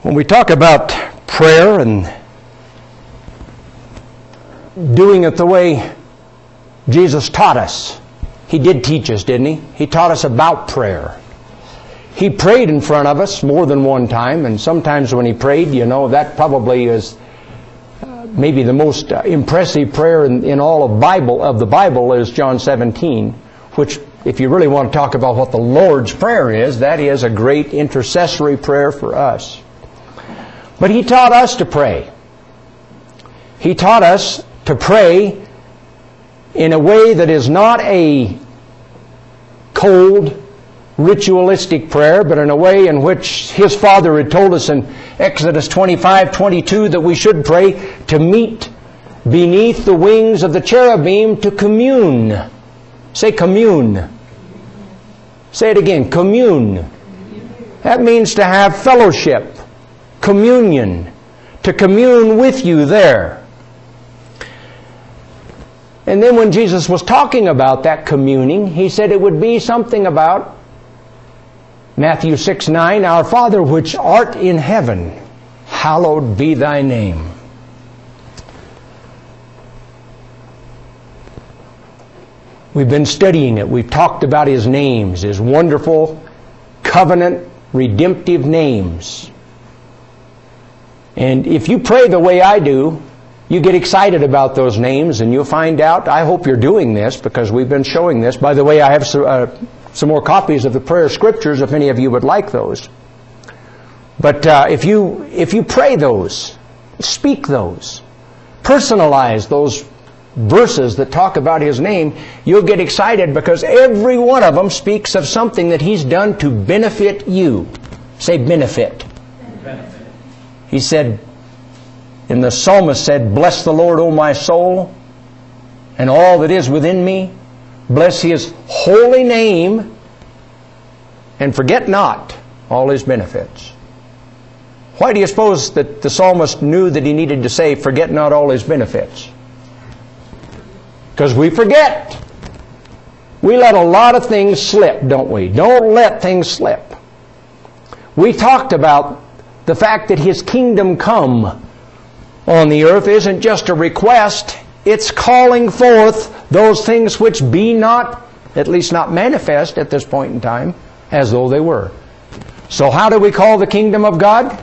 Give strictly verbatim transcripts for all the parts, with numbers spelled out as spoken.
When we talk about prayer and doing it the way Jesus taught us, He did teach us, didn't He? He taught us about prayer. He prayed in front of us more than one time, and sometimes when He prayed, you know, that probably is uh, maybe the most uh, impressive prayer in, in all of Bible of the Bible is John seventeen, which, if you really want to talk about what the Lord's Prayer is, that is a great intercessory prayer for us. But He taught us to pray. He taught us to pray in a way that is not a cold, ritualistic prayer, but in a way in which His Father had told us in Exodus twenty-five twenty-two that we should pray to meet beneath the wings of the cherubim to commune. Say commune. Say it again, commune. That means to have fellowship, communion, to commune with you there. And then when Jesus was talking about that communing, He said it would be something about Matthew six nine, Our Father which art in heaven, hallowed be Thy name. We've been studying it. We've talked about His names, His wonderful covenant redemptive names. And if you pray the way I do, you get excited about those names, and you'll find out, I hope you're doing this because we've been showing this. By the way, I have some, uh, some more copies of the prayer scriptures if any of you would like those. But uh, if you if you pray those, speak those, personalize those verses that talk about His name, you'll get excited because every one of them speaks of something that He's done to benefit you. Say benefit. Benefit. He said, and the psalmist said, Bless the Lord, O my soul, and all that is within me. Bless His holy name, and forget not all His benefits. Why do you suppose that the psalmist knew that he needed to say, Forget not all His benefits? Because we forget. We let a lot of things slip, don't we? Don't let things slip. We talked about the fact that His kingdom come on the earth isn't just a request, it's calling forth those things which be not, at least not manifest at this point in time, as though they were. So how do we call the kingdom of God?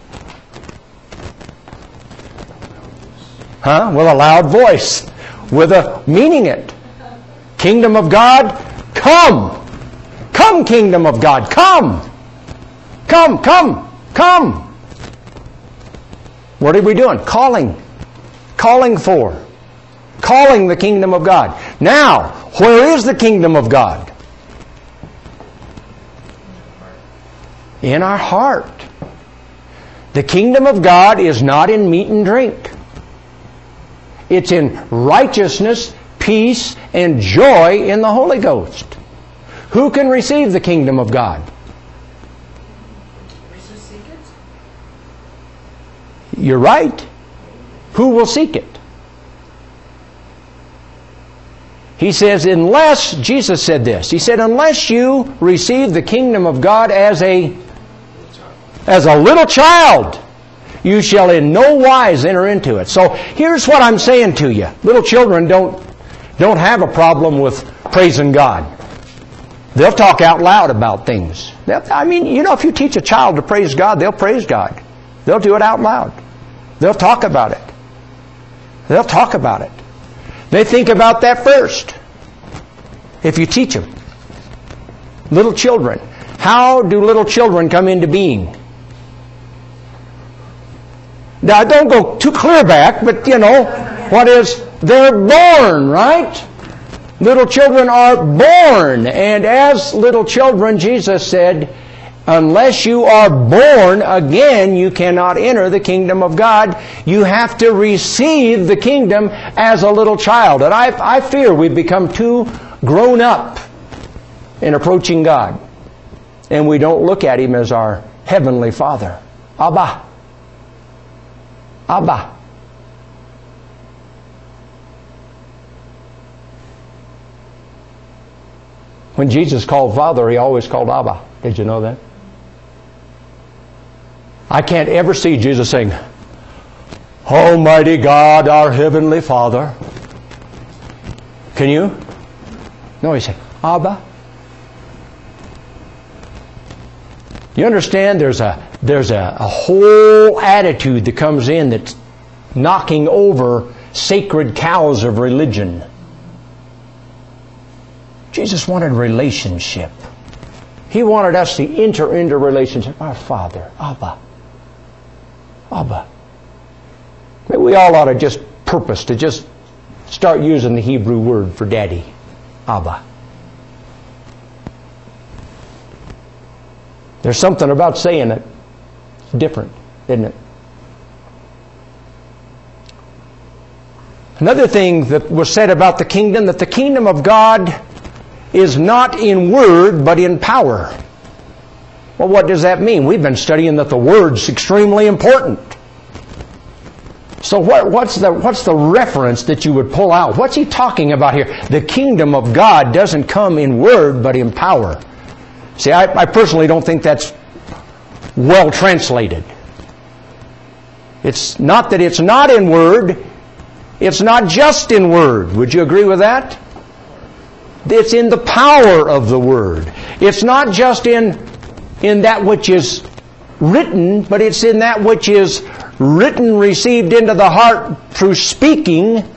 Huh? With a loud voice. With a meaning it. Kingdom of God, come! Come, kingdom of God, come! Come, come, come! What are we doing? Calling. Calling for. Calling the kingdom of God. Now, where is the kingdom of God? In our heart. The kingdom of God is not in meat and drink. It's in righteousness, peace, and joy in the Holy Ghost. Who can receive the kingdom of God? You're right. Who will seek it? He says, unless, Jesus said this, He said, unless you receive the kingdom of God as a, as a little child, you shall in no wise enter into it. So here's what I'm saying to you. Little children don't, don't have a problem with praising God. They'll talk out loud about things. They'll, I mean, you know, if you teach a child to praise God, they'll praise God. They'll do it out loud. They'll talk about it. They'll talk about it. They think about that first. If you teach them. Little children. How do little children come into being? Now, don't go too clear back, but you know, what is, they're born, right? Little children are born. And as little children, Jesus said, unless you are born again, you cannot enter the kingdom of God. You have to receive the kingdom as a little child. And I, I fear we've become too grown up in approaching God. And we don't look at Him as our Heavenly Father. Abba. Abba. When Jesus called Father, He always called Abba. Did you know that? I can't ever see Jesus saying, Almighty God, our Heavenly Father. Can you? No, he said, Abba. You understand there's a there's a, a whole attitude that comes in that's knocking over sacred cows of religion. Jesus wanted relationship. He wanted us to enter into relationship. Our Father, Abba. Abba. Maybe we all ought to just purpose to just start using the Hebrew word for daddy. Abba. There's something about saying it. It's different, isn't it? Another thing that was said about the kingdom, that the kingdom of God is not in word, but in power. Well, what does that mean? We've been studying that the word's extremely important. So what, what's the what's the reference that you would pull out? What's he talking about here? The kingdom of God doesn't come in word, but in power. See, I, I personally don't think that's well translated. It's not that it's not in word, it's not just in word. Would you agree with that? It's in the power of the word. It's not just in, in that which is written, but it's in that which is written, received into the heart through speaking,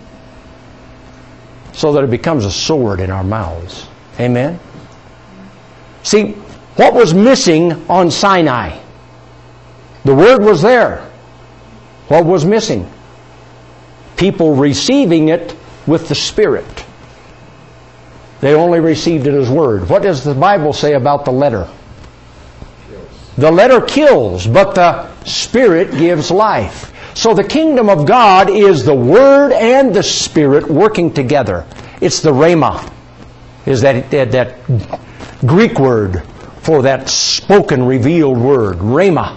so that it becomes a sword in our mouths. Amen? See, what was missing on Sinai? The Word was there. What was missing? People receiving it with the Spirit. They only received it as Word. What does the Bible say about the letter? The letter kills, but the Spirit gives life. So the kingdom of God is the Word and the Spirit working together. It's the rhema. Is that, that, that Greek word for that spoken, revealed word. Rhema.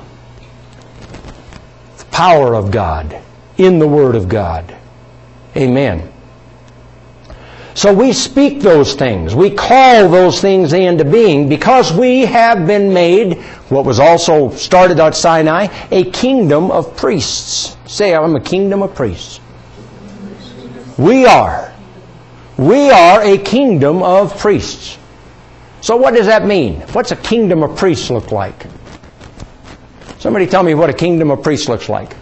The power of God in the Word of God. Amen. So we speak those things. We call those things into being because we have been made, what was also started at Sinai, a kingdom of priests. Say, I'm a kingdom of priests. We are. We are a kingdom of priests. So what does that mean? What's a kingdom of priests look like? Somebody tell me what a kingdom of priests looks like.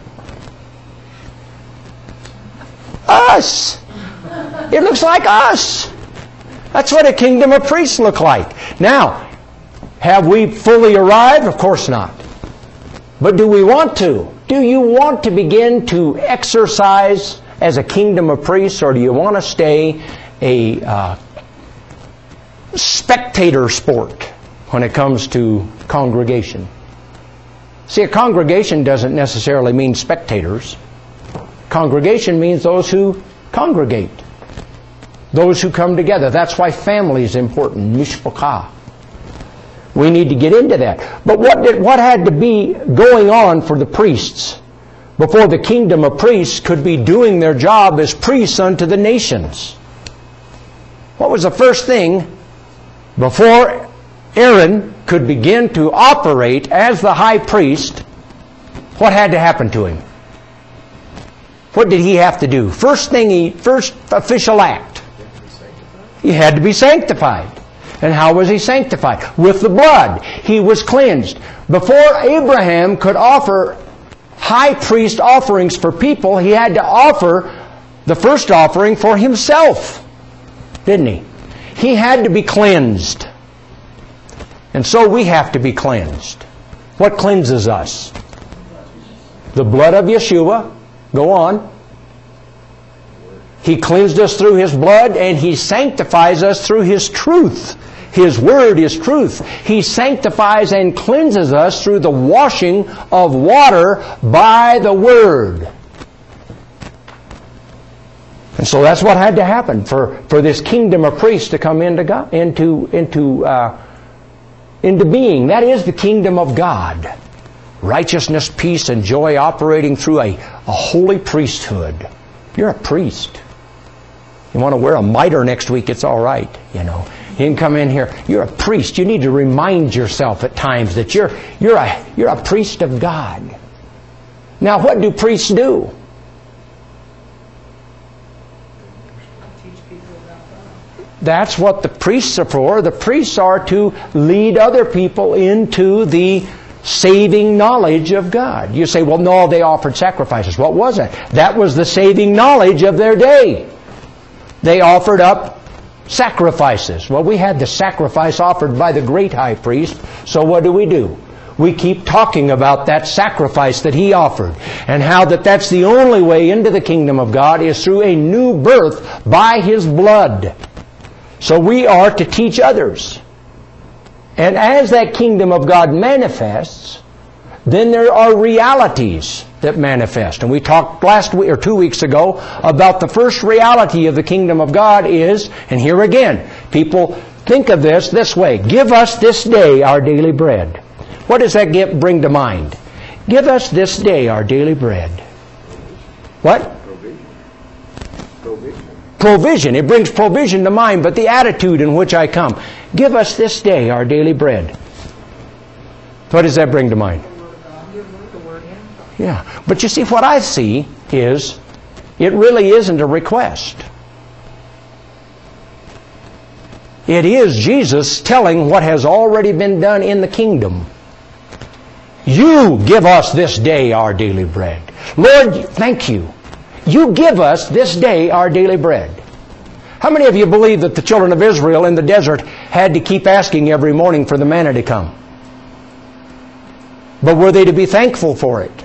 Us! It looks like us. That's what a kingdom of priests look like. Now, have we fully arrived? Of course not. But do we want to? Do you want to begin to exercise as a kingdom of priests, or do you want to stay a uh, spectator sport when it comes to congregation? See, a congregation doesn't necessarily mean spectators. Congregation means those who congregate. Those who come together. That's why family is important. Mishpachah. We need to get into that. But what did, what had to be going on for the priests before the kingdom of priests could be doing their job as priests unto the nations? What was the first thing before Aaron could begin to operate as the high priest? What had to happen to him? What did he have to do? First thing, he first official act. He had to be sanctified. And how was he sanctified? With the blood. He was cleansed. Before Abraham could offer high priest offerings for people, he had to offer the first offering for himself. Didn't he? He had to be cleansed. And so we have to be cleansed. What cleanses us? The blood of Yeshua. Go on. He cleansed us through His blood, and He sanctifies us through His truth. His Word is truth. He sanctifies and cleanses us through the washing of water by the Word. And so that's what had to happen for, for this kingdom of priests to come into God, into into uh, into being. That is the kingdom of God. Righteousness, peace, and joy operating through a, a holy priesthood. You're a priest. You want to wear a mitre next week, it's all right, you know. You can come in here. You're a priest. You need to remind yourself at times that you're, you're, a, you're a priest of God. Now, what do priests do? That's what the priests are for. The priests are to lead other people into the saving knowledge of God. You say, well, no, they offered sacrifices. What was it? That was the saving knowledge of their day. They offered up sacrifices. Well, we had the sacrifice offered by the great high priest, so what do we do? We keep talking about that sacrifice that he offered, and how that that's the only way into the kingdom of God is through a new birth by his blood. So we are to teach others. And as that kingdom of God manifests, then there are realities that manifest. And we talked last week or two weeks ago about the first reality of the kingdom of God is, and here again, people think of this this way: give us this day our daily bread. What does that get, bring to mind? Give us this day our daily bread. What? Provision. It brings provision to mind, but the attitude in which I come. Give us this day our daily bread. What does that bring to mind? Yeah. But you see, what I see is, it really isn't a request. It is Jesus telling what has already been done in the kingdom. You give us this day our daily bread. Lord, thank you. You give us this day our daily bread. How many of you believe that the children of Israel in the desert had to keep asking every morning for the manna to come? But were they to be thankful for it?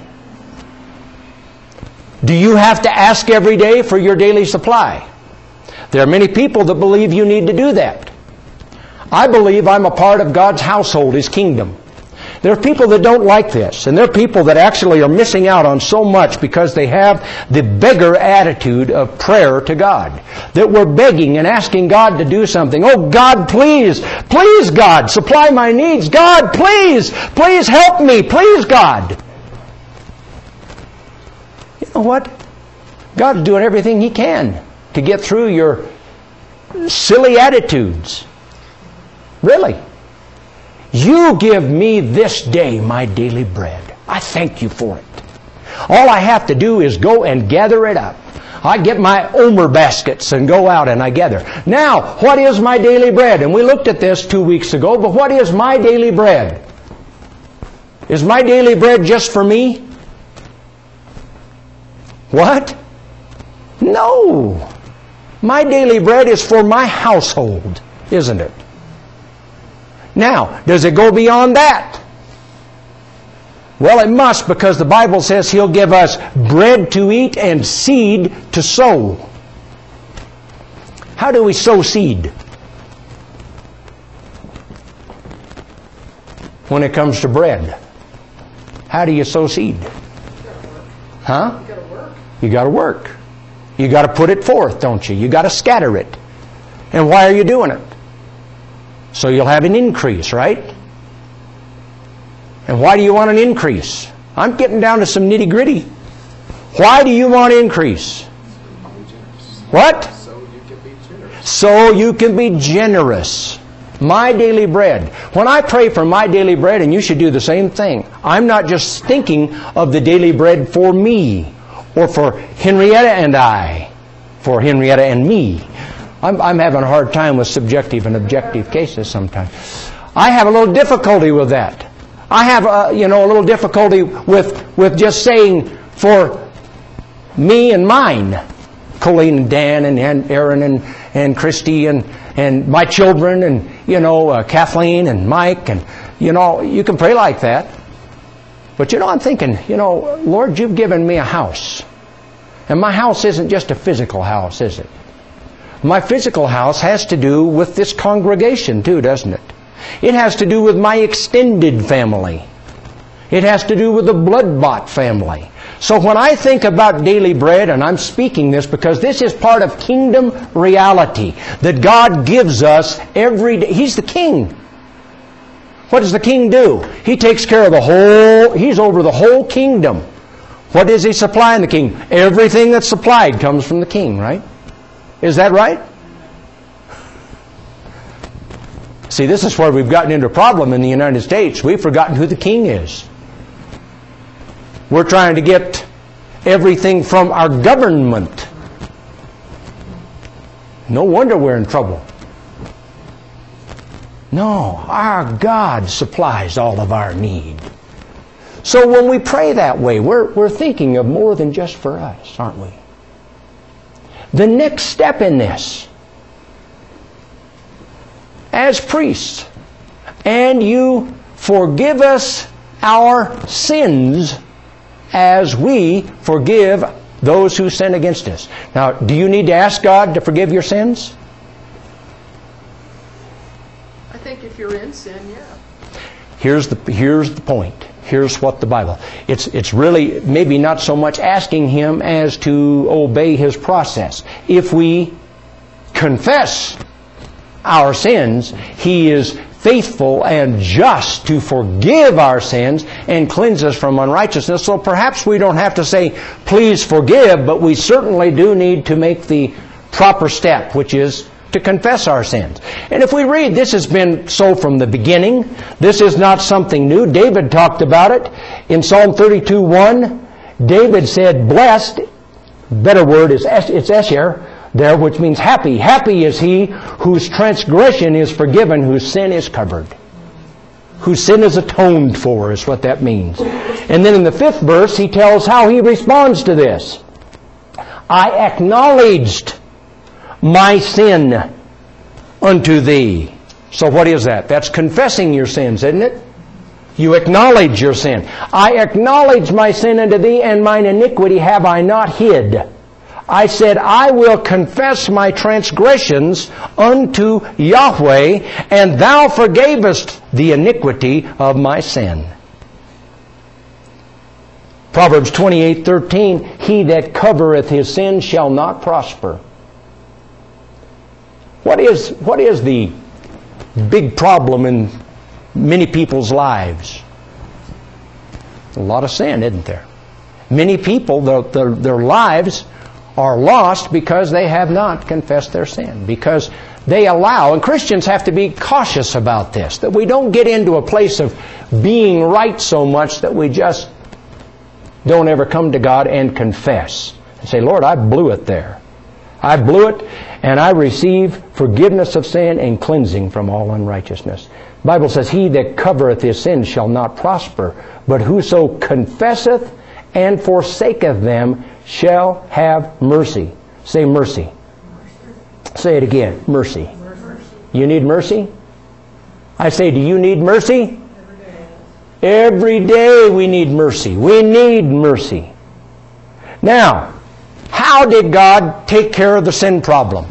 Do you have to ask every day for your daily supply? There are many people that believe you need to do that. I believe I'm a part of God's household, His kingdom. There are people that don't like this, and there are people that actually are missing out on so much because they have the beggar attitude of prayer to God. That we're begging and asking God to do something. Oh, God, please, please, God, supply my needs. God, please, please help me. Please, God. You know what? God's doing everything He can to get through your silly attitudes. Really. You give me this day my daily bread. I thank you for it. All I have to do is go and gather it up. I get my Omer baskets and go out and I gather. Now, what is my daily bread? And we looked at this two weeks ago, but what is my daily bread? Is my daily bread just for me? What? No. My daily bread is for my household, isn't it? Now, does it go beyond that? Well, it must, because the Bible says He'll give us bread to eat and seed to sow. How do we sow seed? When it comes to bread. How do you sow seed? Huh? You gotta work. You gotta work. You gotta put it forth, don't you? You gotta scatter it. And why are you doing it? So you'll have an increase, right? And why do you want an increase? I'm getting down to some nitty-gritty. Why do you want an increase? What? So you can be generous. So you can be generous. My daily bread. When I pray for my daily bread, and you should do the same thing, I'm not just thinking of the daily bread for me, or for Henrietta and I, for Henrietta and me. I'm, I'm having a hard time with subjective and objective cases sometimes. I have a little difficulty with that. I have a, you know, a little difficulty with, with just saying for me and mine. Colleen and Dan and, and Aaron and, and Christy and, and my children and, you know, uh, Kathleen and Mike. And, you know, you can pray like that. But, you know, I'm thinking, you know, Lord, you've given me a house. And my house isn't just a physical house, is it? My physical house has to do with this congregation too, doesn't it? It has to do with my extended family. It has to do with the blood-bought family. So when I think about daily bread, and I'm speaking this because this is part of kingdom reality that God gives us every day. He's the king. What does the king do? He takes care of the whole, He's over the whole kingdom. What does He supply in the king? Everything that's supplied comes from the king, right? Is that right? See, this is where we've gotten into a problem in the United States. We've forgotten who the king is. We're trying to get everything from our government. No wonder we're in trouble. No, our God supplies all of our need. So when we pray that way, we're, we're thinking of more than just for us, aren't we? The next step in this, as priests, and you forgive us our sins as we forgive those who sin against us. Now, do you need to ask God to forgive your sins? I think if you're in sin, yeah. Here's the, here's the point. Here's what the Bible. It's, it's really maybe not so much asking Him as to obey His process. If we confess our sins, He is faithful and just to forgive our sins and cleanse us from unrighteousness. So perhaps we don't have to say, please forgive, but we certainly do need to make the proper step, which is to confess our sins. And if we read, this has been so from the beginning. This is not something new. David talked about it. In Psalm thirty-two one, David said, blessed, better word is, it's Esher, there, which means happy. Happy is he whose transgression is forgiven, whose sin is covered. Whose sin is atoned for, is what that means. And then in the fifth verse, he tells how he responds to this. I acknowledged my sin unto thee. So what is that? That's confessing your sins, isn't it? You acknowledge your sin. I acknowledge my sin unto thee, and mine iniquity have I not hid. I said, I will confess my transgressions unto Yahweh, and thou forgavest the iniquity of my sin. Proverbs twenty-eight thirteen, he that covereth his sin shall not prosper. What is, what is the big problem in many people's lives? A lot of sin, isn't there? Many people, their, their, their lives are lost because they have not confessed their sin. Because they allow, and Christians have to be cautious about this, that we don't get into a place of being right so much that we just don't ever come to God and confess. And say, Lord, I blew it there. I blew it, and I receive forgiveness of sin and cleansing from all unrighteousness. The Bible says, he that covereth his sins shall not prosper, but whoso confesseth and forsaketh them shall have mercy. Say mercy. Mercy. Say it again. Mercy. Mercy. You need mercy? I say, do you need mercy? Every day. Every day we need mercy. We need mercy. Now, how did God take care of the sin problem?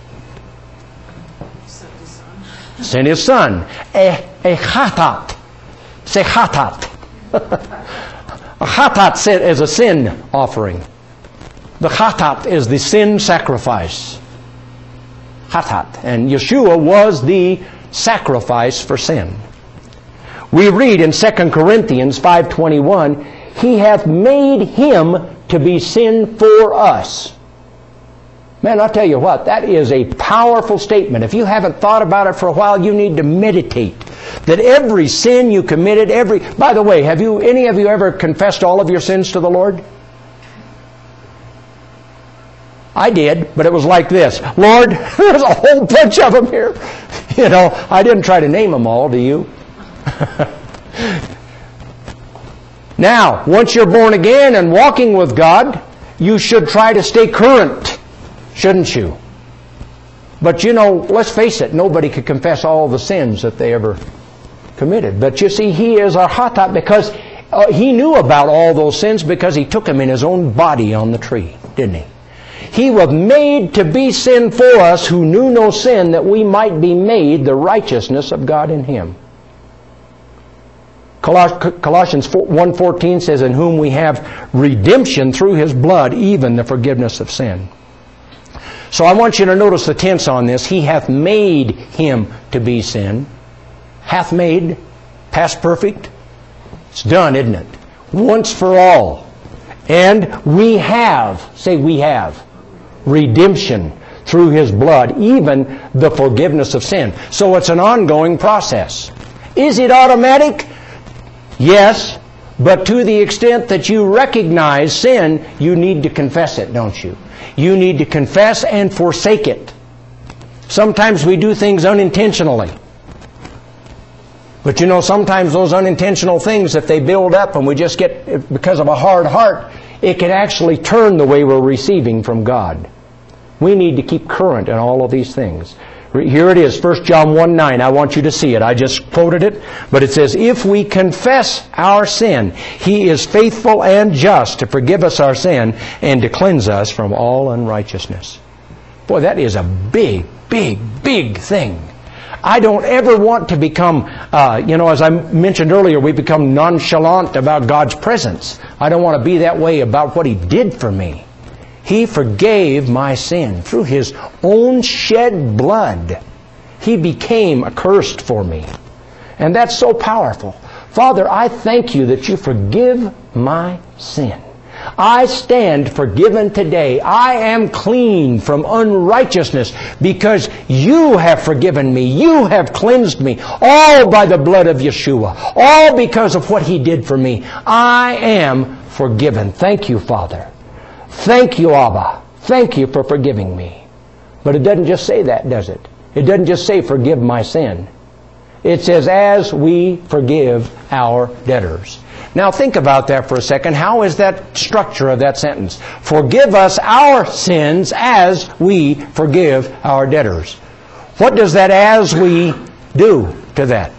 Sent His Son. Sent His Son. A, a chatat. Say chatat. A chatat is a sin offering. The chatat is the sin sacrifice. Chatat. And Yeshua was the sacrifice for sin. We read in Second Corinthians five twenty-one, He hath made Him to be sin for us. Man, I'll tell you what, that is a powerful statement. If you haven't thought about it for a while, you need to meditate. That every sin you committed, every... By the way, have you any of you ever confessed all of your sins to the Lord? I did, but it was like this. Lord, there's a whole bunch of them here. You know, I didn't try to name them all, do you? Now, once you're born again and walking with God, you should try to stay current, shouldn't you? But you know, let's face it, nobody could confess all the sins that they ever committed. But you see, He is our chatat because uh, He knew about all those sins because He took them in His own body on the tree, didn't He? He was made to be sin for us who knew no sin, that we might be made the righteousness of God in Him. Colossians one fourteen says, in whom we have redemption through His blood, even the forgiveness of sin. So I want you to notice the tense on this. He hath made Him to be sin. Hath made, past perfect. It's done, isn't it? Once for all. And we have, say we have, redemption through His blood, even the forgiveness of sin. So it's an ongoing process. Is it automatic? Yes, but to the extent that you recognize sin, you need to confess it, don't you? You need to confess and forsake it. Sometimes we do things unintentionally. But you know, sometimes those unintentional things, if they build up and we just get, because of a hard heart, it can actually turn the way we're receiving from God. We need to keep current in all of these things. Here it is, First John one nine. I want you to see it. I just quoted it. But it says, if we confess our sin, He is faithful and just to forgive us our sin and to cleanse us from all unrighteousness. Boy, that is a big, big, big thing. I don't ever want to become, uh, you know, as I mentioned earlier, we become nonchalant about God's presence. I don't want to be that way about what He did for me. He forgave my sin through His own shed blood. He became accursed for me. And that's so powerful. Father, I thank You that You forgive my sin. I stand forgiven today. I am clean from unrighteousness because You have forgiven me. You have cleansed me. All by the blood of Yeshua. All because of what He did for me. I am forgiven. Thank You, Father. Thank You, Abba. Thank You for forgiving me. But it doesn't just say that, does it? It doesn't just say forgive my sin. It says as we forgive our debtors. Now think about that for a second. How is that structure of that sentence? Forgive us our sins as we forgive our debtors. What does that as we do to that?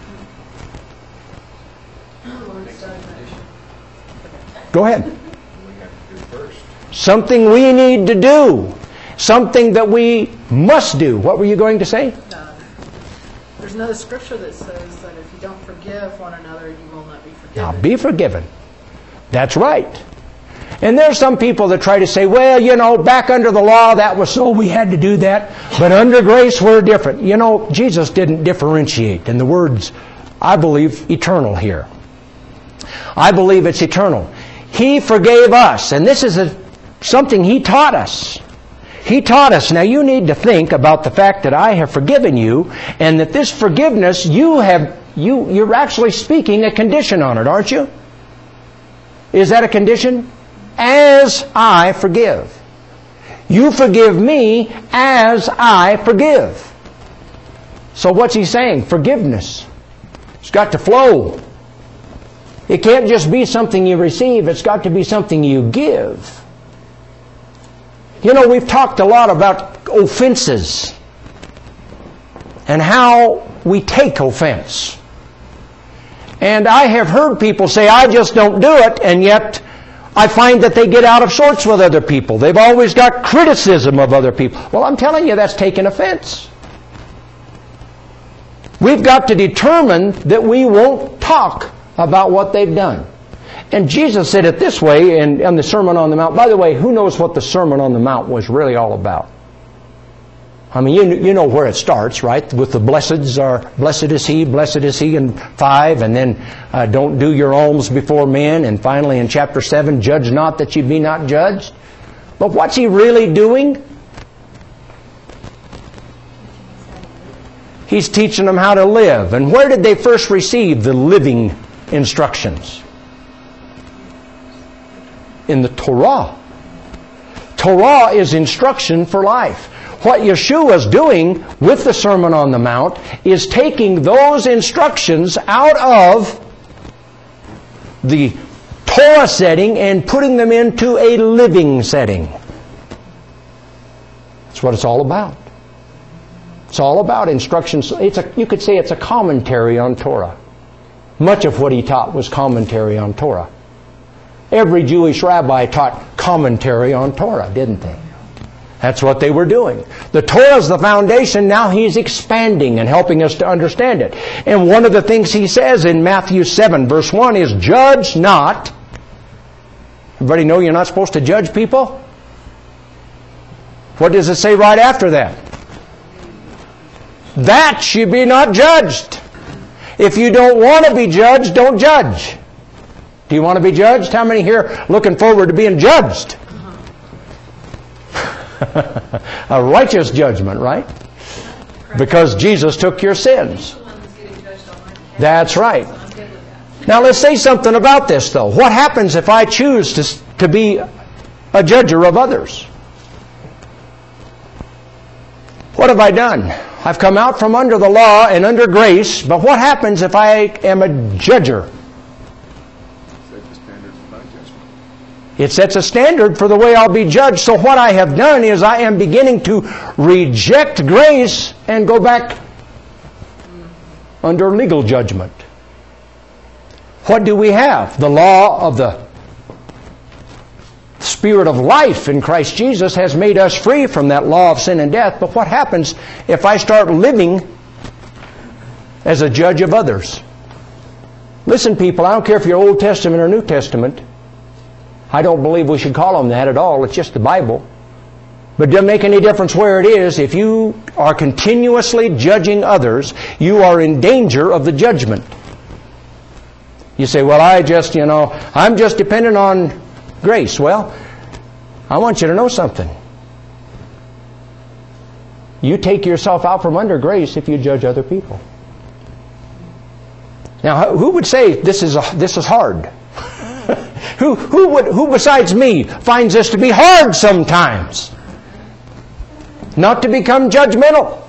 Go ahead. Something we need to do. Something that we must do. What were you going to say? Uh, there's another scripture that says that if you don't forgive one another, you will not be forgiven. Now, be forgiven. That's right. And there's some people that try to say, well, you know, back under the law, that was so we had to do that. But under grace, we're different. You know, Jesus didn't differentiate. And the word's, I believe, eternal here. I believe it's eternal. He forgave us. And this is a, something He taught us. He taught us. Now you need to think about the fact that I have forgiven you, and that this forgiveness, you have, you, you're actually speaking a condition on it, aren't you? Is that a condition? As I forgive. You forgive me as I forgive. So what's He saying? Forgiveness. It's got to flow. It can't just be something you receive. It's got to be something you give. You know, we've talked a lot about offenses and how we take offense. And I have heard people say, I just don't do it, and yet I find that they get out of sorts with other people. They've always got criticism of other people. Well, I'm telling you, that's taking offense. We've got to determine that we won't talk about what they've done. And Jesus said it this way in, in the Sermon on the Mount. By the way, who knows what the Sermon on the Mount was really all about? I mean, you, you know where it starts, right? With the blesseds are, blessed is he, blessed is he in five, and then uh, don't do your alms before men, and finally in chapter seven, judge not that you be not judged. But what's He really doing? He's teaching them how to live. And where did they first receive the living instructions? In the Torah. Torah is instruction for life. What Yeshua is doing with the Sermon on the Mount is taking those instructions out of the Torah setting and putting them into a living setting. That's what it's all about. It's all about instructions. It's a, you could say it's a commentary on Torah. Much of what He taught was commentary on Torah. Every Jewish rabbi taught commentary on Torah, didn't they? That's what they were doing. The Torah is the foundation. Now He's expanding and helping us to understand it. And one of the things He says in Matthew seven, verse one is, judge not. Everybody know you're not supposed to judge people? What does it say right after that? That ye be not judged. If you don't want to be judged, don't judge. Do you want to be judged? How many here looking forward to being judged? A righteous judgment, right? Because Jesus took your sins. That's right. Now let's say something about this, though. What happens if I choose to, to be a judger of others? What have I done? I've come out from under the law and under grace, but what happens if I am a judger? It sets a standard for the way I'll be judged. So what I have done is I am beginning to reject grace and go back under legal judgment. What do we have? The law of the Spirit of life in Christ Jesus has made us free from that law of sin and death. But what happens if I start living as a judge of others? Listen, people, I don't care if you're Old Testament or New Testament. I don't believe we should call them that at all. It's just the Bible. But it doesn't make any difference where it is. If you are continuously judging others, you are in danger of the judgment. You say, well, I just, you know, I'm just dependent on grace. Well, I want you to know something. You take yourself out from under grace if you judge other people. Now, who would say this is a, this is hard? who who would who besides me finds this to be hard sometimes? Not to become judgmental.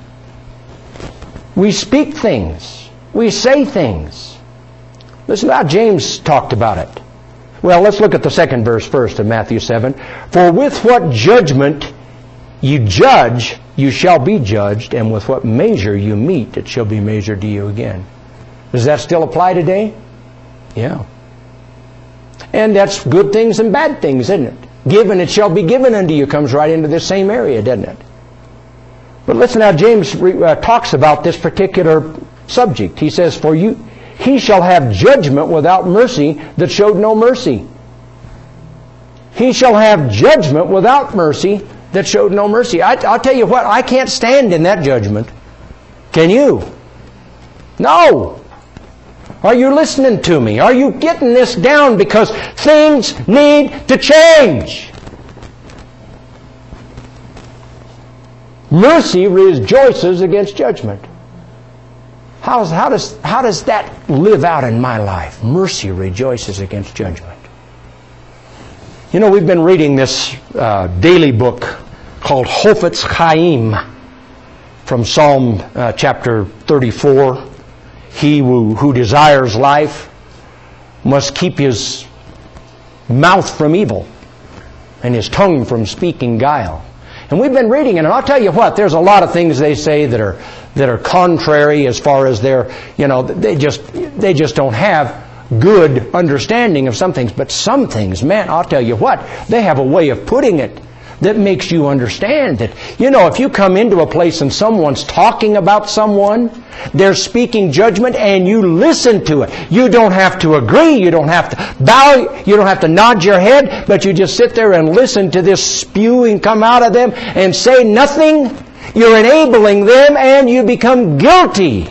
We speak things. We say things. Listen to how James talked about it. Well, let's look at the second verse first of Matthew seven. For with what judgment you judge, you shall be judged, and with what measure you meet, it shall be measured to you again. Does that still apply today? Yeah. And that's good things and bad things, isn't it? Given it shall be given unto you comes right into this same area, doesn't it? But listen how James uh, talks about this particular subject. He says, For you, he shall have judgment without mercy that showed no mercy. He shall have judgment without mercy that showed no mercy. I, I'll tell you what, I can't stand in that judgment. Can you? No. Are you listening to me? Are you getting this down? Because things need to change. Mercy rejoices against judgment. How, is, how, does, how does that live out in my life? Mercy rejoices against judgment. You know, we've been reading this uh, daily book called Hofetz Chaim from Psalm uh, chapter thirty-four. He who, who desires life must keep his mouth from evil and his tongue from speaking guile. And we've been reading it, and I'll tell you what, there's a lot of things they say that are that are contrary as far as their, you know, they just they just don't have good understanding of some things. But some things, man, I'll tell you what, they have a way of putting it that makes you understand it. You know, if you come into a place and someone's talking about someone, they're speaking judgment, and you listen to it. You don't have to agree. You don't have to bow. You don't have to nod your head, but you just sit there and listen to this spewing come out of them and say nothing. You're enabling them, and you become guilty.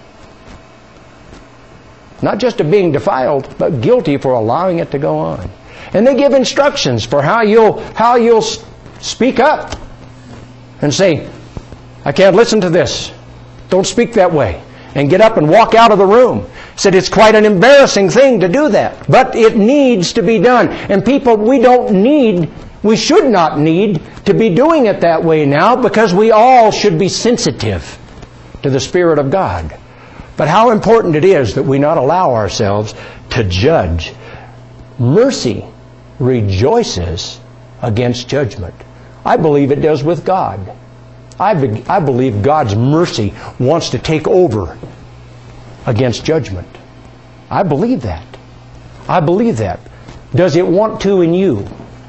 Not just of being defiled, but guilty for allowing it to go on. And they give instructions for how you'll how you'll speak up and say, I can't listen to this. Don't speak that way. And get up and walk out of the room. Said it's quite an embarrassing thing to do that. But it needs to be done. And people, we don't need, we should not need to be doing it that way now, because we all should be sensitive to the Spirit of God. But how important it is that we not allow ourselves to judge. Mercy rejoices against judgment. I believe it does with God. I, be, I believe God's mercy wants to take over against judgment. I believe that. I believe that. Does it want to in you?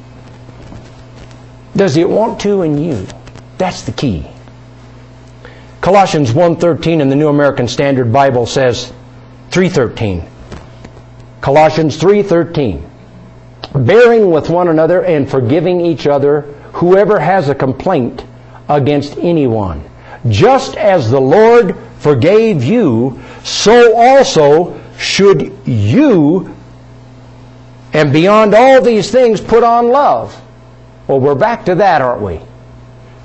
Does it want to in you? That's the key. Colossians one thirteen in the New American Standard Bible says, three thirteen. Colossians three thirteen. Bearing with one another and forgiving each other, whoever has a complaint against anyone. Just as the Lord forgave you, so also should you, and beyond all these things, put on love. Well, we're back to that, aren't we?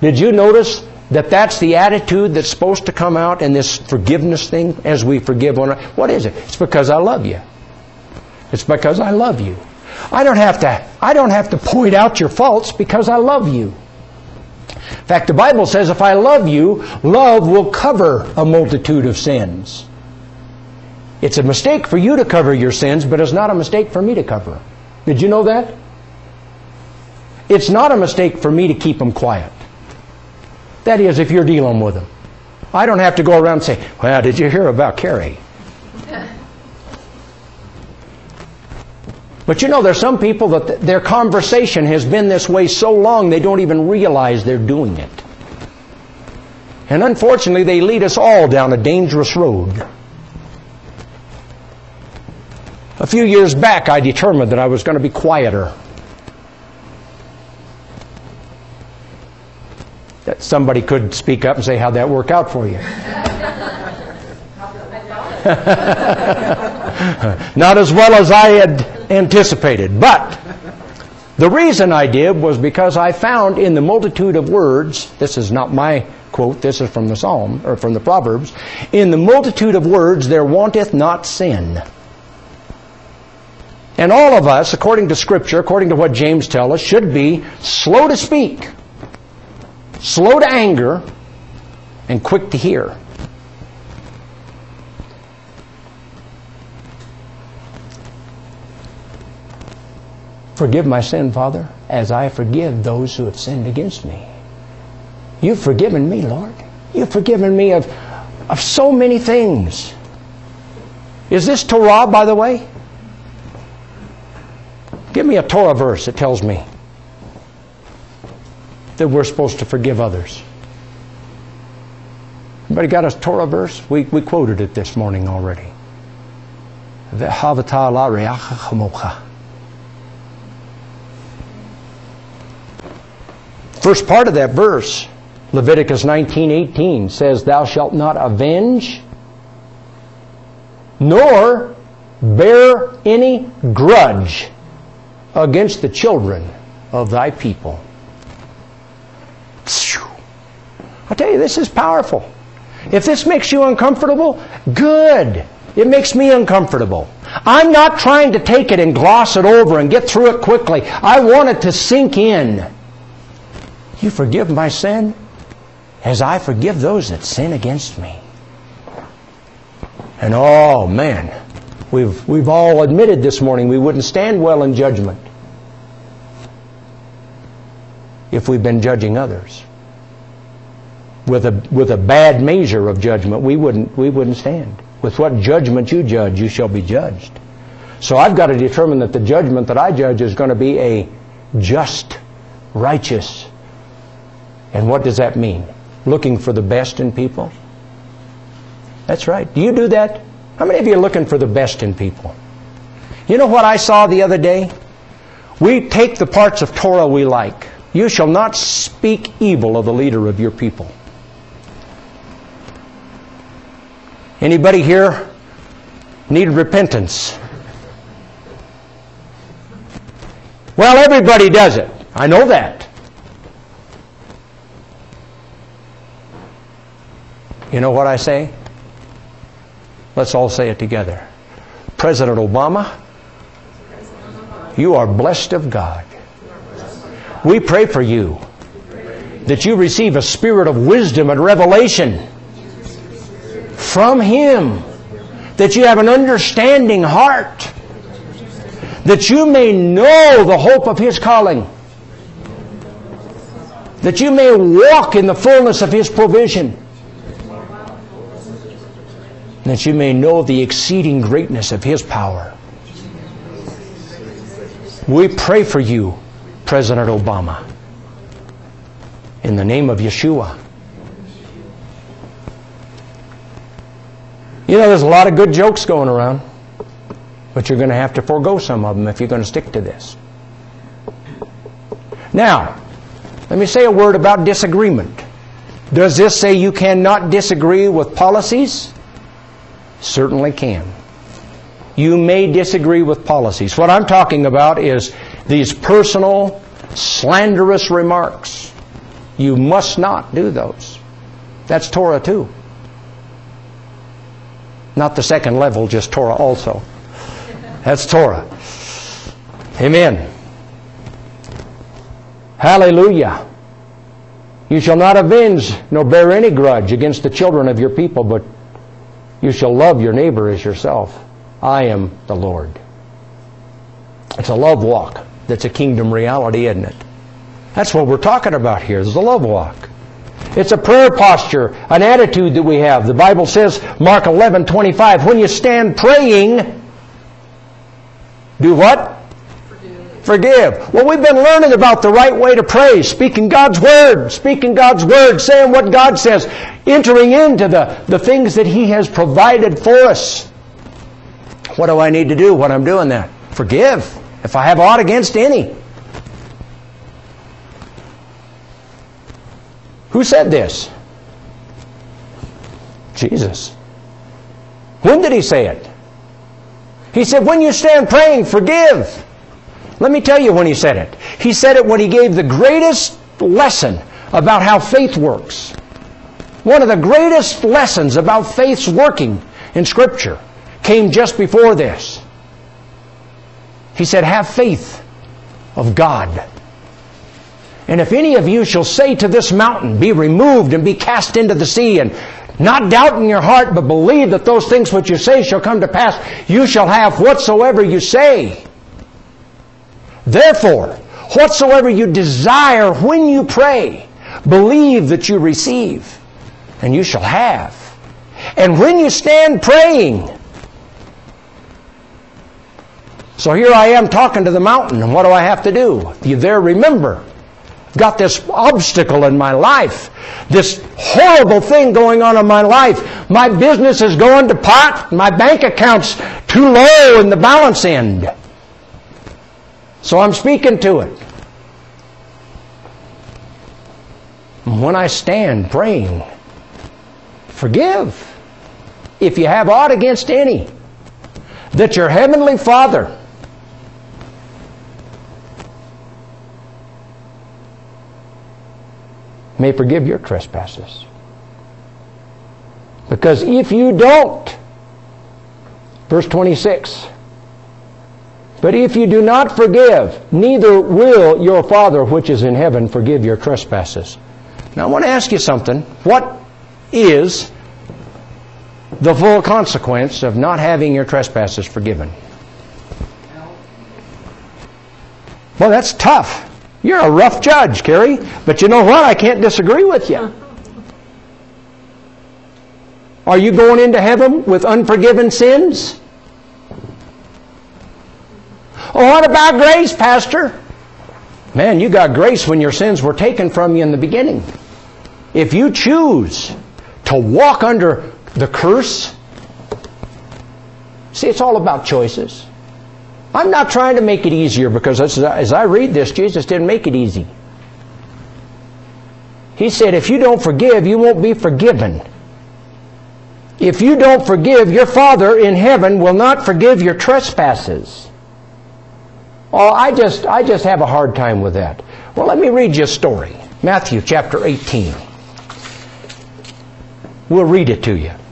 Did you notice that that's the attitude that's supposed to come out in this forgiveness thing as we forgive one another? What is it? It's because I love you. It's because I love you. I don't have to, I don't have to point out your faults because I love you. In fact, the Bible says if I love you, love will cover a multitude of sins. It's a mistake for you to cover your sins, but it's not a mistake for me to cover them. Did you know that? It's not a mistake for me to keep them quiet. That is, if you're dealing with them. I don't have to go around and say, well, did you hear about Carrie? But you know, there's some people that th- their conversation has been this way so long they don't even realize they're doing it. And unfortunately, they lead us all down a dangerous road. A few years back, I determined that I was going to be quieter. That somebody could speak up and say, how'd that work out for you? Not as well as I had anticipated. But the reason I did was because I found in the multitude of words, this is not my quote, this is from the Psalm, or from the Proverbs, in the multitude of words there wanteth not sin. And all of us, according to Scripture, according to what James tells us, should be slow to speak, slow to anger, and quick to hear. Forgive my sin, Father, as I forgive those who have sinned against me. You've forgiven me, Lord. You've forgiven me of, of so many things. Is this Torah, by the way? Give me a Torah verse that tells me that we're supposed to forgive others. Anybody got a Torah verse? We, we quoted it this morning already. First part of that verse, Leviticus nineteen eighteen, says, Thou shalt not avenge, nor bear any grudge against the children of thy people. I tell you, this is powerful. If this makes you uncomfortable, good. It makes me uncomfortable. I'm not trying to take it and gloss it over and get through it quickly. I want it to sink in. You forgive my sin as I forgive those that sin against me. And oh man, we've we've all admitted this morning we wouldn't stand well in judgment if we've been judging others. With a with a bad measure of judgment, we wouldn't we wouldn't stand. With what judgment you judge, you shall be judged. So I've got to determine that the judgment that I judge is going to be a just, righteous. And what does that mean? Looking for the best in people? That's right. Do you do that? How many of you are looking for the best in people? You know what I saw the other day? We take the parts of Torah we like. You shall not speak evil of the leader of your people. Anybody here need repentance? Well, everybody does it. I know that. You know what I say? Let's all say it together. President Obama, you are blessed of God. We pray for you that you receive a spirit of wisdom and revelation from Him, that you have an understanding heart, that you may know the hope of His calling, that you may walk in the fullness of His provision, that you may know the exceeding greatness of His power. We pray for you, President Obama, in the name of Yeshua. You know, there's a lot of good jokes going around, but you're going to have to forego some of them if you're going to stick to this. Now, let me say a word about disagreement. Does this say you cannot disagree with policies? Certainly can. You may disagree with policies. What I'm talking about is these personal, slanderous remarks. You must not do those. That's Torah too. Not the second level, just Torah also. That's Torah. Amen. Hallelujah. You shall not avenge nor bear any grudge against the children of your people, but you shall love your neighbor as yourself. I am the Lord. It's a love walk that's a kingdom reality, isn't it? That's what we're talking about here. It's a love walk. It's a prayer posture, an attitude that we have. The Bible says, Mark eleven twenty-five, when you stand praying, do what? Forgive. Forgive. Well, we've been learning about the right way to pray, speaking God's Word, speaking God's Word, saying what God says, entering into the, the things that He has provided for us. What do I need to do when I'm doing that? Forgive, if I have aught against any. Who said this? Jesus. When did He say it? He said, when you stand praying, forgive. Let me tell you when He said it. He said it when He gave the greatest lesson about how faith works. One of the greatest lessons about faith's working in Scripture came just before this. He said, have faith of God. And if any of you shall say to this mountain, be removed and be cast into the sea, and not doubt in your heart, but believe that those things which you say shall come to pass, you shall have whatsoever you say. Therefore, whatsoever you desire when you pray, believe that you receive, and you shall have. And when you stand praying, so here I am talking to the mountain, and what do I have to do? You there remember, I've got this obstacle in my life, this horrible thing going on in my life. My business is going to pot, my bank account's too low in the balance end. So I'm speaking to it. And when I stand praying, forgive if you have aught against any, that your heavenly Father may forgive your trespasses. Because if you don't, verse twenty-six, but if you do not forgive, neither will your Father which is in heaven forgive your trespasses. Now I want to ask you something. What is the full consequence of not having your trespasses forgiven? Well, that's tough. You're a rough judge, Carrie. But you know what? I can't disagree with you. Are you going into heaven with unforgiven sins? Oh, what about grace, Pastor? Man, you got grace when your sins were taken from you in the beginning. If you choose to walk under the curse, see, it's all about choices. I'm not trying to make it easier, because as, as I read this, Jesus didn't make it easy. He said, if you don't forgive, you won't be forgiven. If you don't forgive, your Father in heaven will not forgive your trespasses. Oh, I just, I just have a hard time with that. Well, let me read you a story. Matthew chapter eighteen. We'll read it to you.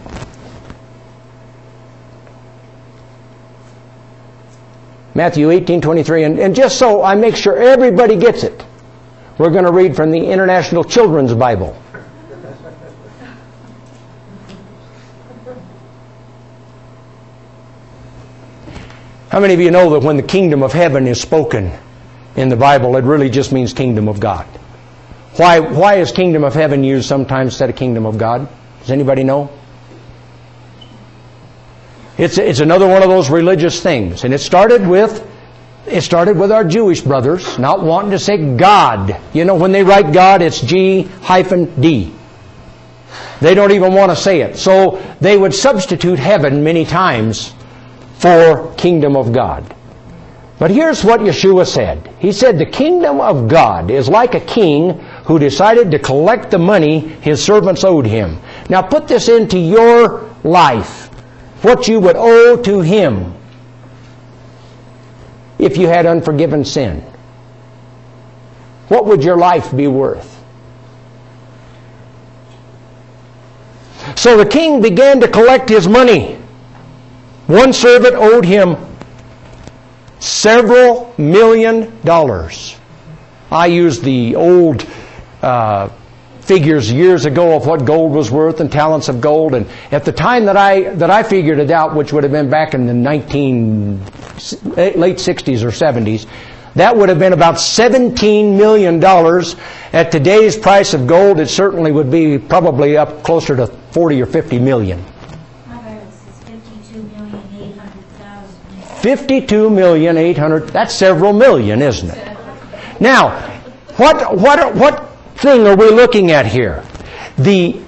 Matthew eighteen twenty-three, and, and just so I make sure everybody gets it, we're going to read from the International Children's Bible. How many of you know that when the kingdom of heaven is spoken in the Bible, it really just means kingdom of God? Why, why is kingdom of heaven used sometimes instead of kingdom of God? Does anybody know? It's, it's another one of those religious things. And it started with it started with our Jewish brothers not wanting to say God. You know, when they write God, it's G hyphen D. They don't even want to say it. So they would substitute heaven many times for kingdom of God. But here's what Yeshua said. He said, the kingdom of God is like a king who decided to collect the money his servants owed him. Now put this into your life. What you would owe to him if you had unforgiven sin. What would your life be worth? So the king began to collect his money. One servant owed him several million dollars. I used the old uh, figures years ago of what gold was worth and talents of gold, and at the time that I that I figured it out, which would have been back in the nineteen late sixties or seventies, that would have been about seventeen million dollars. At today's price of gold, it certainly would be probably up closer to forty or fifty million. fifty-two million eight hundred. That's several million, isn't it? Now, what what what thing are we looking at here? The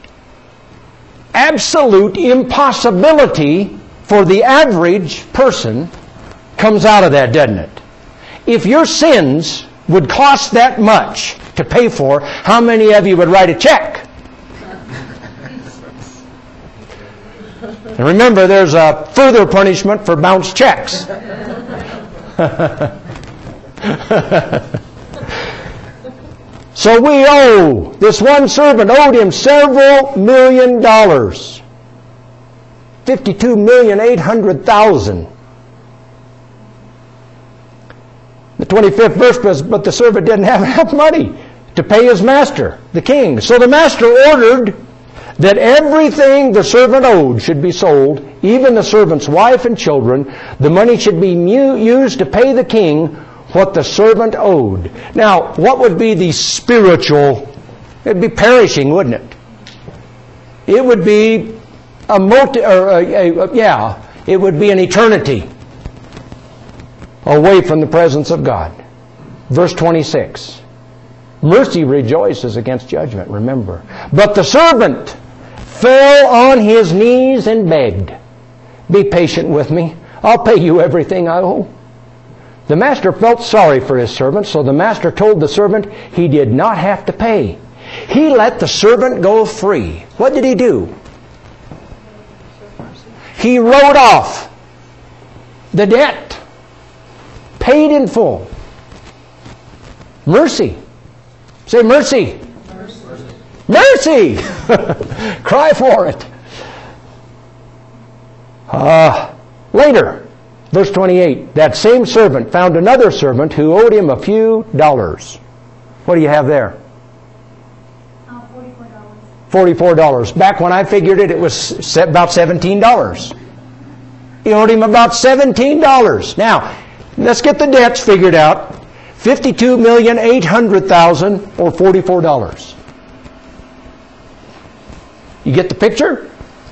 absolute impossibility for the average person comes out of that, doesn't it? If your sins would cost that much to pay for, how many of you would write a check? And remember, there's a further punishment for bounced checks. So we owe, this one servant owed him several million dollars. fifty-two million eight hundred thousand. The twenty-fifth verse was, but the servant didn't have enough money to pay his master, the king. So the master ordered that everything the servant owed should be sold, even the servant's wife and children. The money should be mu- used to pay the king what the servant owed. Now, what would be the spiritual? It'd be perishing, wouldn't it? It would be a multi, or a, a, a, yeah, it would be an eternity away from the presence of God. Verse twenty-six. Mercy rejoices against judgment, remember. But the servant fell on his knees and begged, "Be patient with me. I'll pay you everything I owe." The master felt sorry for his servant, so the master told the servant he did not have to pay. He let the servant go free. What did he do? He wrote off the debt, paid in full. Mercy. Say mercy. Mercy! Mercy! Cry for it. Uh, later, verse twenty-eight, that same servant found another servant who owed him a few dollars. What do you have there? Uh, forty-four dollars. forty-four dollars. Back when I figured it, it was about seventeen dollars. He owed him about seventeen dollars. Now, let's get the debts figured out. fifty-two million eight hundred thousand dollars or forty-four dollars. You get the picture?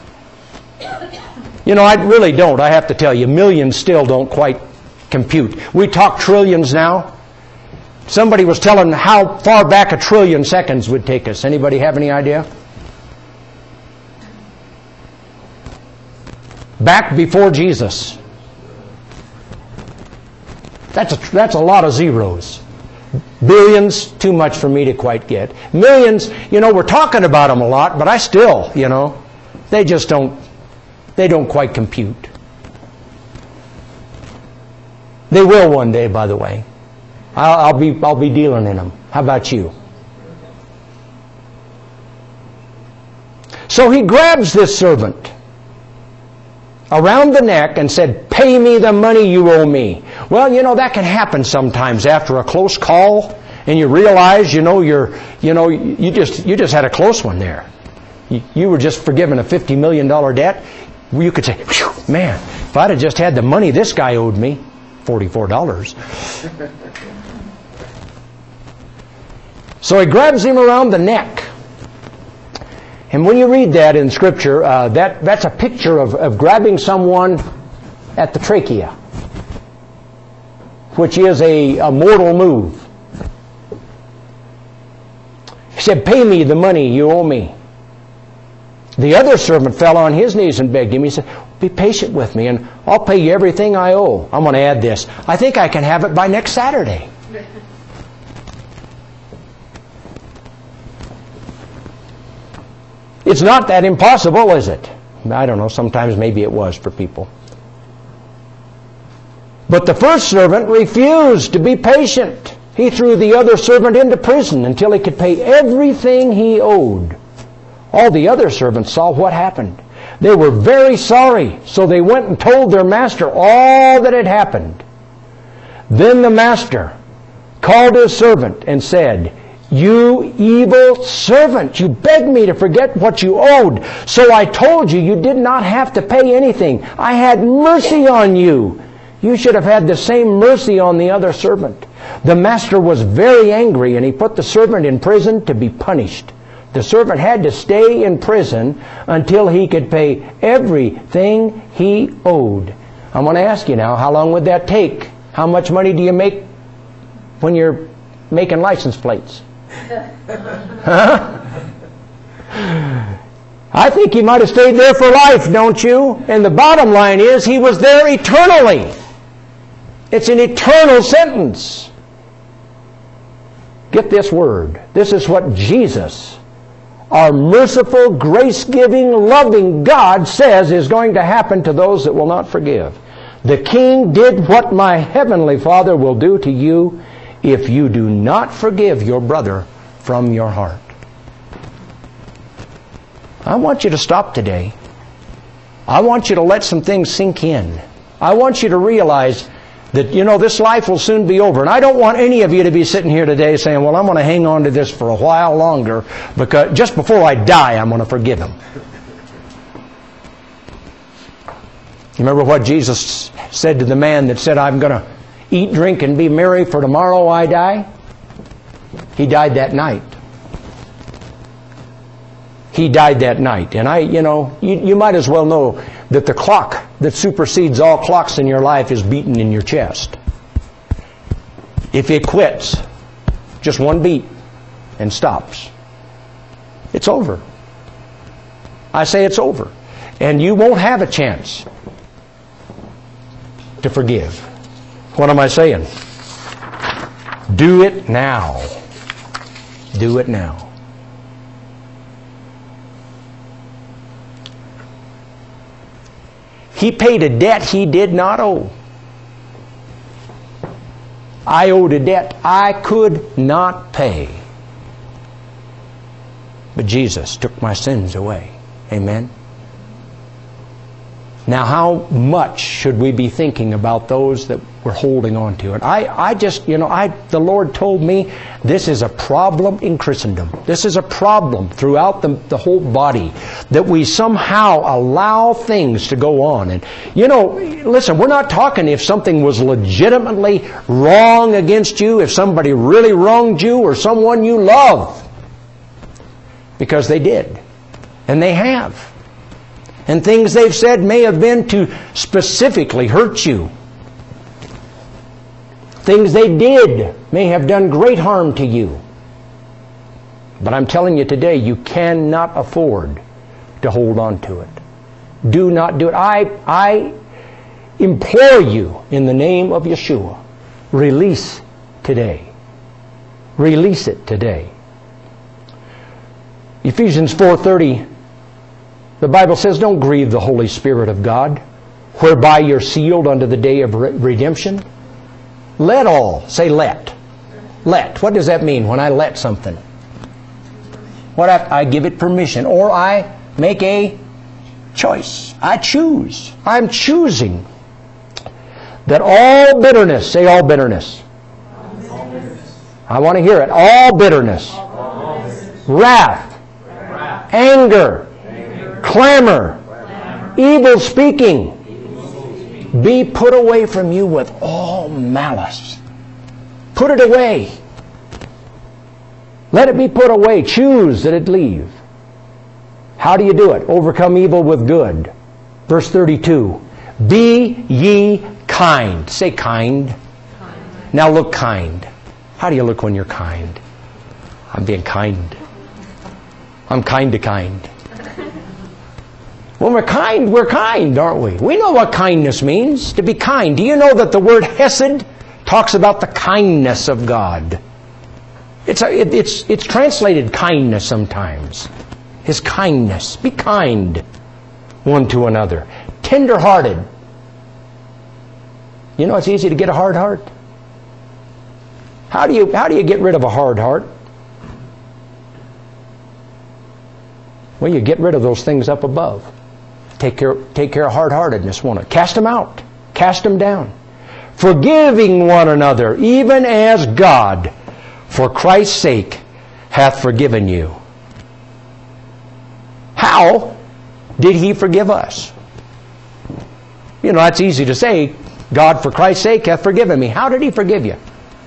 You know, I really don't, I have to tell you. Millions still don't quite compute. We talk trillions now. Somebody was telling how far back a trillion seconds would take us. Anybody have any idea? Back before Jesus. That's a, that's a lot of zeros. Billions, too much for me to quite get. Millions, you know, we're talking about them a lot, but I still, you know, they just don't, they don't quite compute. They will one day, by the way. I'll, I'll be, I'll be dealing in them. How about you? So he grabs this servant around the neck and said, "Pay me the money you owe me." Well, you know, that can happen sometimes after a close call, and you realize, you know, you're, you know, you just, you just had a close one there. You, you were just forgiven a fifty million dollars debt. You could say, "Man, if I'd have just had the money this guy owed me, forty-four dollars. So he grabs him around the neck. And when you read that in Scripture, uh, that, that's a picture of, of grabbing someone at the trachea, which is a, a mortal move. He said, "Pay me the money you owe me." The other servant fell on his knees and begged him. He said, "Be patient with me, and I'll pay you everything I owe." I'm going to add this. I think I can have it by next Saturday. It's not that impossible, is it? I don't know. Sometimes maybe it was for people. But the first servant refused to be patient. He threw the other servant into prison until he could pay everything he owed. All the other servants saw what happened. They were very sorry, so they went and told their master all that had happened. Then the master called his servant and said, "You evil servant, you begged me to forget what you owed, so I told you you did not have to pay anything. I had mercy on you. You should have had the same mercy on the other servant." The master was very angry, and he put the servant in prison to be punished. The servant had to stay in prison until he could pay everything he owed. I want to ask you now, how long would that take? How much money do you make when you're making license plates? Huh? I think he might have stayed there for life, don't you? And the bottom line is, he was there eternally. It's an eternal sentence. Get this word. This is what Jesus, our merciful, grace-giving, loving God, says is going to happen to those that will not forgive. The King did what my heavenly Father will do to you if you do not forgive your brother from your heart. I want you to stop today. I want you to let some things sink in. I want you to realize that, you know, this life will soon be over. And I don't want any of you to be sitting here today saying, well, I'm going to hang on to this for a while longer because just before I die, I'm going to forgive him. You remember what Jesus said to the man that said, I'm going to eat, drink, and be merry, for tomorrow I die? He died that night. He died that night. And I, you know, you, you might as well know that the clock that supersedes all clocks in your life is beaten in your chest. If it quits, just one beat, and stops, it's over. I say it's over. And you won't have a chance to forgive. What am I saying? Do it now. Do it now. He paid a debt he did not owe. I owed a debt I could not pay. But Jesus took my sins away. Amen? Now, how much should we be thinking about those that we're holding on to? And I, I just, you know, I, the Lord told me this is a problem in Christendom. This is a problem throughout the, the whole body, that we somehow allow things to go on. And, you know, listen, we're not talking if something was legitimately wrong against you, if somebody really wronged you or someone you love. Because they did. And they have. And things they've said may have been to specifically hurt you. Things they did may have done great harm to you. But I'm telling you today, you cannot afford to hold on to it. Do not do it. I, I implore you in the name of Yeshua, release today. Release it today. Ephesians four thirty, the Bible says, don't grieve the Holy Spirit of God, whereby you're sealed unto the day of re- redemption. Let all. Say let. Let. What does that mean when I let something? What I, I give it permission, or I make a choice. I choose. I'm choosing that all bitterness, say all bitterness. All bitterness. I want to hear it. All bitterness. All bitterness. Wrath. Wrath. Anger. Anger. Clamor. Clamor. Evil speaking. Evil speaking. Be put away from you with all malice. Put it away. Let it be put away. Choose that it leave. How do you do it? Overcome evil with good. Verse thirty-two. Be ye kind. Say kind. Kind. Now look kind. How do you look when you're kind? I'm being kind. I'm kind to kind. When we're kind, we're kind, aren't we? We know what kindness means, to be kind. Do you know that the word hesed talks about the kindness of God? It's, a, it, it's, it's translated kindness sometimes. His kindness. Be kind one to another. Tender-hearted. You know it's easy to get a hard heart. How do you, how do you get rid of a hard heart? Well, you get rid of those things up above. Take care, take care of hard-heartedness, won't it? Cast them out. Cast them down. Forgiving one another, even as God, for Christ's sake, hath forgiven you. How did He forgive us? You know, that's easy to say. God, for Christ's sake, hath forgiven me. How did He forgive you?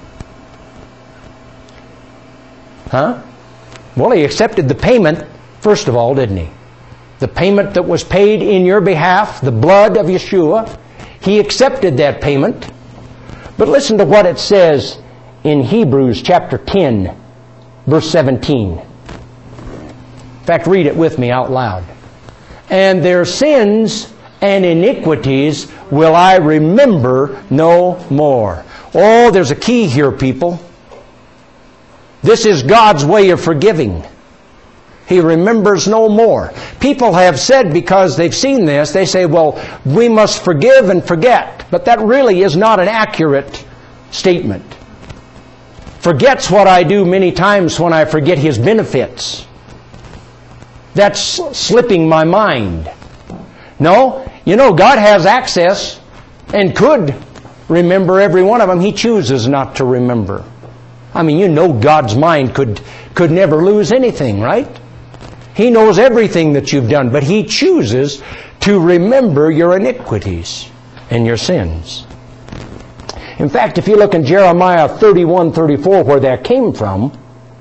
Huh? Well, He accepted the payment, first of all, didn't He? The payment that was paid in your behalf, the blood of Yeshua. He accepted that payment. But listen to what it says in Hebrews chapter ten, verse seventeen. In fact, read it with me out loud. And their sins and iniquities will I remember no more. Oh, there's a key here, people. This is God's way of forgiving. He remembers no more. People have said, because they've seen this, they say, well, we must forgive and forget. But that really is not an accurate statement. Forget's what I do many times when I forget His benefits. That's slipping my mind. No, you know, God has access and could remember every one of them. He chooses not to remember. I mean, you know God's mind could, could never lose anything, right? He knows everything that you've done, but He chooses to remember your iniquities and your sins. In fact, if you look in Jeremiah thirty-one thirty-four, where that came from,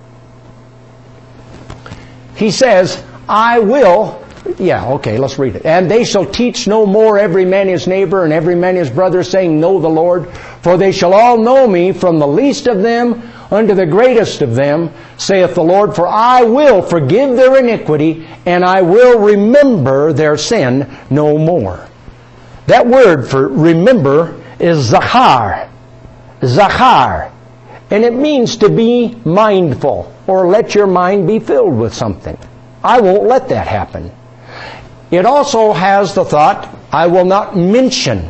He says, I will... Yeah, okay, let's read it. And they shall teach no more every man his neighbor and every man his brother, saying, Know the Lord. For they shall all know me, from the least of them unto the greatest of them, saith the Lord. For I will forgive their iniquity, and I will remember their sin no more. That word for remember is zachar. Zachar. And it means to be mindful, or let your mind be filled with something. I won't let that happen. It also has the thought, I will not mention.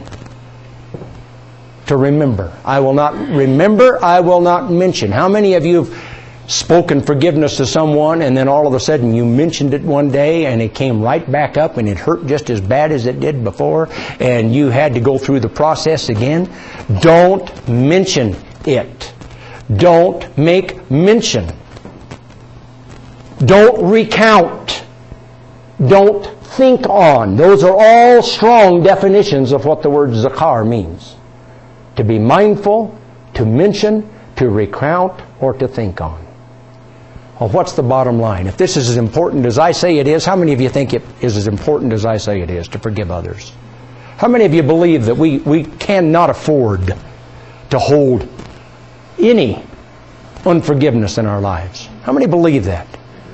To remember. I will not remember, I will not mention. How many of you have spoken forgiveness to someone and then all of a sudden you mentioned it one day and it came right back up and it hurt just as bad as it did before and you had to go through the process again? Don't mention it. Don't make mention. Don't recount. Don't think on. Those are all strong definitions of what the word zakar means. To be mindful, to mention, to recount, or to think on. Well, what's the bottom line? If this is as important as I say it is, how many of you think it is as important as I say it is to forgive others? How many of you believe that we, we cannot afford to hold any unforgiveness in our lives? How many believe that?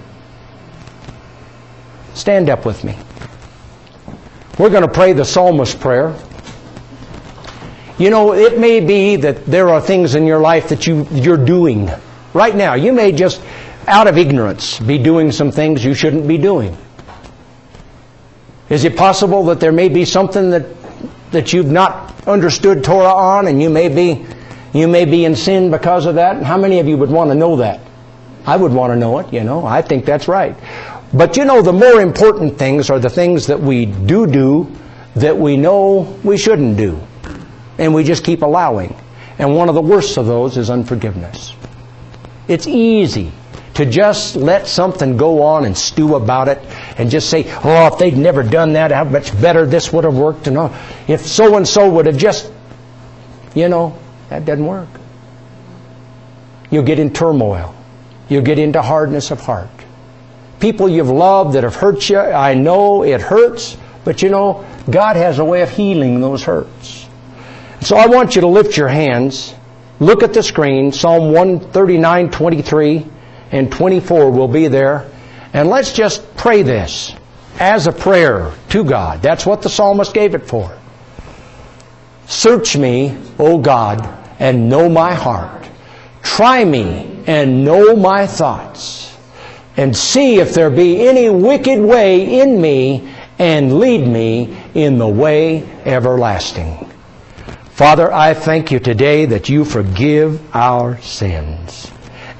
Stand up with me. We're going to pray the psalmist prayer. You know, it may be that there are things in your life that you, you're doing right now. You may just, out of ignorance, be doing some things you shouldn't be doing. Is it possible that there may be something that, that you've not understood Torah on, and you may be, you may be in sin because of that? How many of you would want to know that? I would want to know it, you know. I think that's right. But you know, the more important things are the things that we do do that we know we shouldn't do. And we just keep allowing. And one of the worst of those is unforgiveness. It's easy to just let something go on and stew about it and just say, oh, if they'd never done that, how much better this would have worked. And oh, if so-and-so would have just, you know, that doesn't work. You'll get in turmoil. You'll get into hardness of heart. People you've loved that have hurt you, I know it hurts, but you know, God has a way of healing those hurts. So I want you to lift your hands, look at the screen, Psalm one thirty-nine, twenty-three and twenty-four will be there, and let's just pray this as a prayer to God. That's what the psalmist gave it for. Search me, O God, and know my heart. Try me and know my thoughts. And see if there be any wicked way in me, and lead me in the way everlasting. Father, I thank you today that you forgive our sins.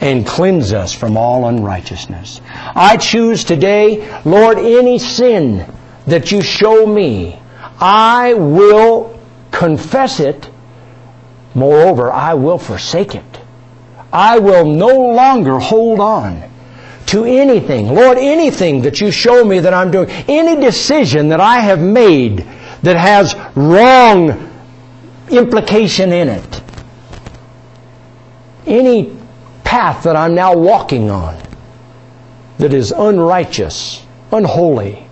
and cleanse us from all unrighteousness. I choose today, Lord, any sin that you show me, I will confess it. Moreover, I will forsake it. I will no longer hold on to anything. Lord, anything that you show me that I'm doing, any decision that I have made that has wrong implication in it, any path that I'm now walking on that is unrighteous, unholy,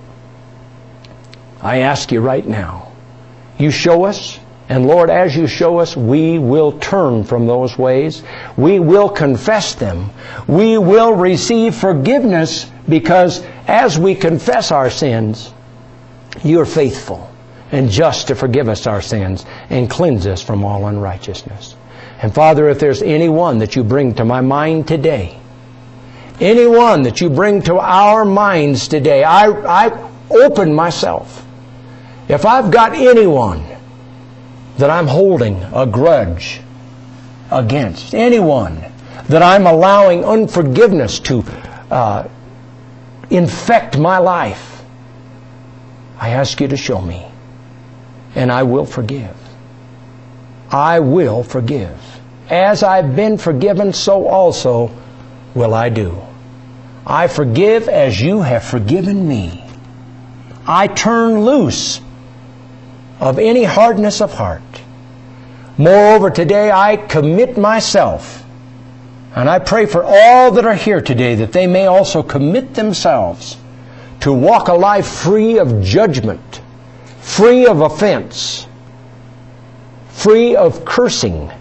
I ask you right now, you show us, and Lord, as you show us, we will turn from those ways. We will confess them. We will receive forgiveness, because as we confess our sins, you are faithful and just to forgive us our sins and cleanse us from all unrighteousness. And Father, if there's anyone that you bring to my mind today, anyone that you bring to our minds today, I, I open myself. If I've got anyone that I'm holding a grudge against, anyone that I'm allowing unforgiveness to uh, infect my life, I ask you to show me, and I will forgive. I will forgive. As I've been forgiven, so also will I do. I forgive as you have forgiven me. I turn loose of any hardness of heart. Moreover, today I commit myself, and I pray for all that are here today that they may also commit themselves to walk a life free of judgment, free of offense, free of cursing,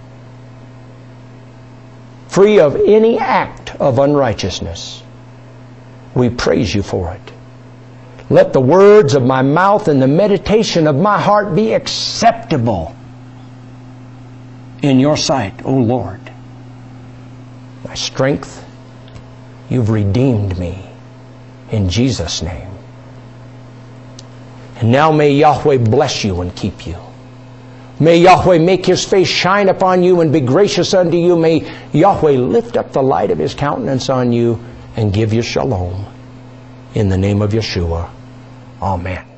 free of any act of unrighteousness. We praise you for it. Let the words of my mouth and the meditation of my heart be acceptable in your sight, O Lord. My strength, you've redeemed me in Jesus' name. And now may Yahweh bless you and keep you. May Yahweh make His face shine upon you and be gracious unto you. May Yahweh lift up the light of His countenance on you and give you shalom. In the name of Yeshua. Amen.